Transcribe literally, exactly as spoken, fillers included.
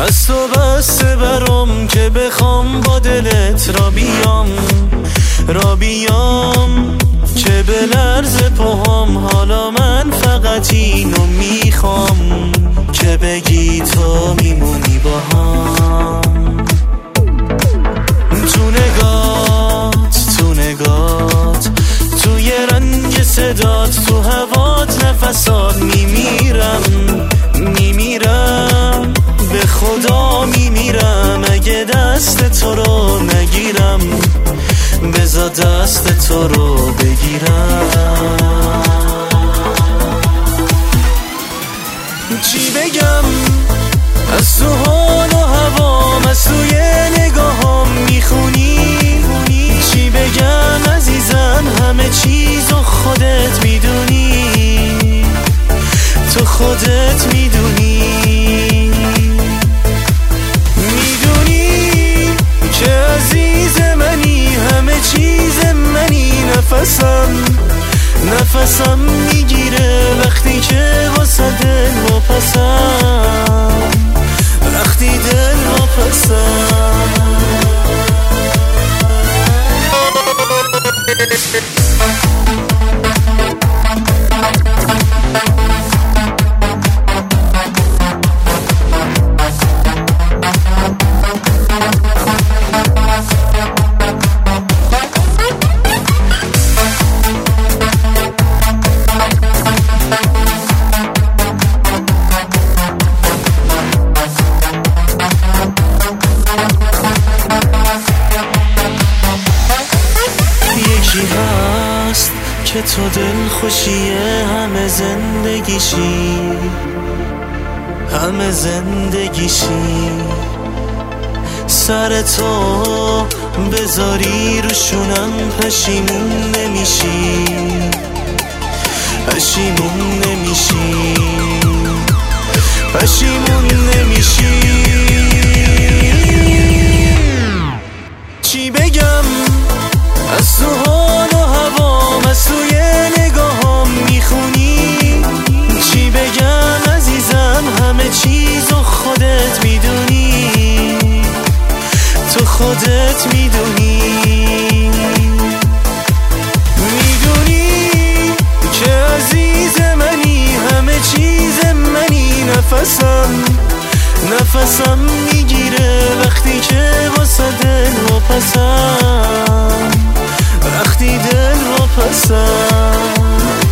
از تو بسته برام که بخوام با دلت را بیام را بیام که به لرز پاهام. حالا من فقط اینو میخوام که بگی تو میمونی با هم. تو نگات تو نگات توی رنگ صدات تو هوات نفسات میمیرم میمیرم به خدا میمیرم اگه دست تو رو نگیرم. بذار دست تو رو بگیرم. چی بگم از تو حال و هوام، از توی نگاهام میخونی. چی بگم عزیزم همه چیزو خودت میدونی، تو خودت میدونی. میدونی که عزیز منی، همه چیز منی. نفسم نفسم میگیره وقتی که واسه دل واپسم، وقتی دل واپسم. هست که تو دل خوشیه همه زندگیشی، همه زندگیشی. سر تو بذاری روشونم پشیمون نمیشی، پشیمون نمیشی، پشیمون نمیشی. چی بگم از تو حال و هوام، از توی نگاهام میخونی. چی بگم عزیزم همه چیزو خودت میدونی، تو خودت میدونی. میدونی که عزیز منی، همه چیز منی. نفسم نفسم میگیره وقتی که واسه دل واپسم، وقتی دل واپسم.